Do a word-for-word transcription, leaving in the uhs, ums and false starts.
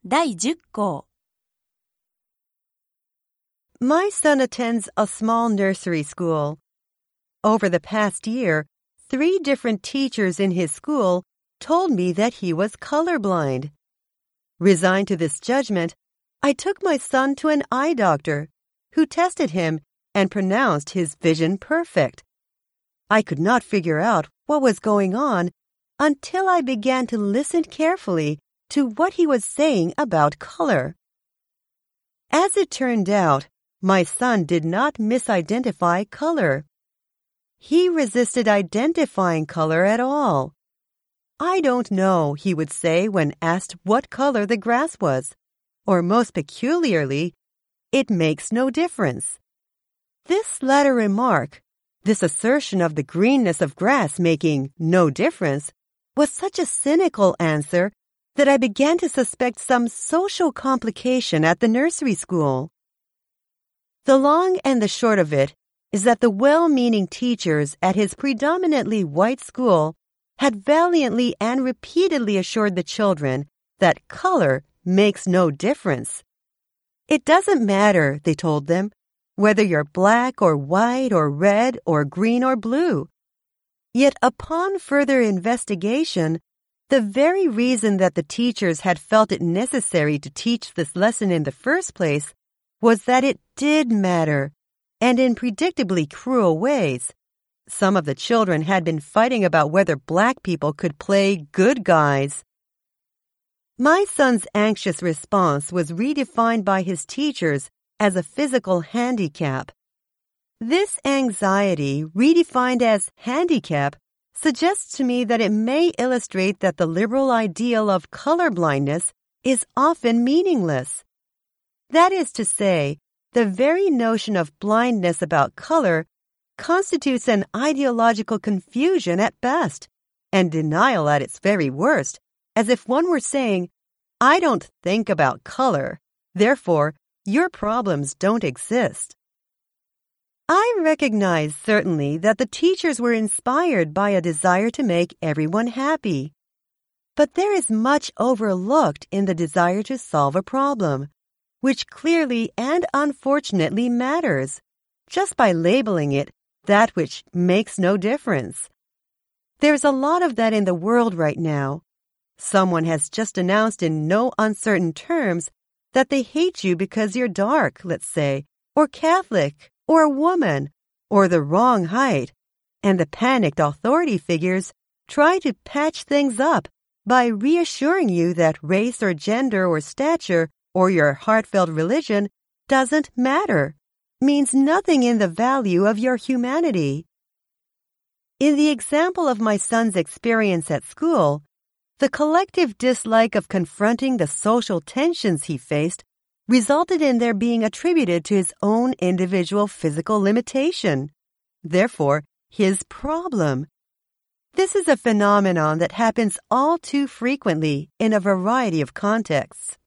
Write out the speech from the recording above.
だいじゅっこう My son attends a small nursery school. Over the past year, three different teachers in his school told me that he was colorblind. Resigned to this judgment, I took my son to an eye doctor, who tested him and pronounced his vision perfect. I could not figure out what was going on until I began to listen carefully to what he was saying about color. As it turned out, my son did not misidentify color. He resisted identifying color at all. I don't know, he would say when asked what color the grass was, or most peculiarly, it makes no difference. This latter remark, this assertion of the greenness of grass making no difference, was such a cynical answer that I began to suspect some social complication at the nursery school. The long and the short of it is that the well-meaning teachers at his predominantly white school had valiantly and repeatedly assured the children that color makes no difference. It doesn't matter, they told them, whether you're black or white or red or green or blue. Yet upon further investigation, the very reason that the teachers had felt it necessary to teach this lesson in the first place was that it did matter, and in predictably cruel ways. Some of the children had been fighting about whether black people could play good guys. My son's anxious response was redefined by his teachers as a physical handicap. This anxiety, redefined as handicap, suggests to me that it may illustrate that the liberal ideal of colorblindness is often meaningless. That is to say, the very notion of blindness about color constitutes an ideological confusion at best, and denial at its very worst, as if one were saying, I don't think about color, therefore your problems don't exist. I recognize certainly that the teachers were inspired by a desire to make everyone happy. But there is much overlooked in the desire to solve a problem, which clearly and unfortunately matters, just by labeling it that which makes no difference. There's a lot of that in the world right now. Someone has just announced in no uncertain terms that they hate you because you're dark, let's say, or Catholic, or a woman, or the wrong height, and the panicked authority figures try to patch things up by reassuring you that race or gender or stature or your heartfelt religion doesn't matter, means nothing in the value of your humanity. In the example of my son's experience at school, the collective dislike of confronting the social tensions he faced resulted in their being attributed to his own individual physical limitation, therefore his problem. This is a phenomenon that happens all too frequently in a variety of contexts.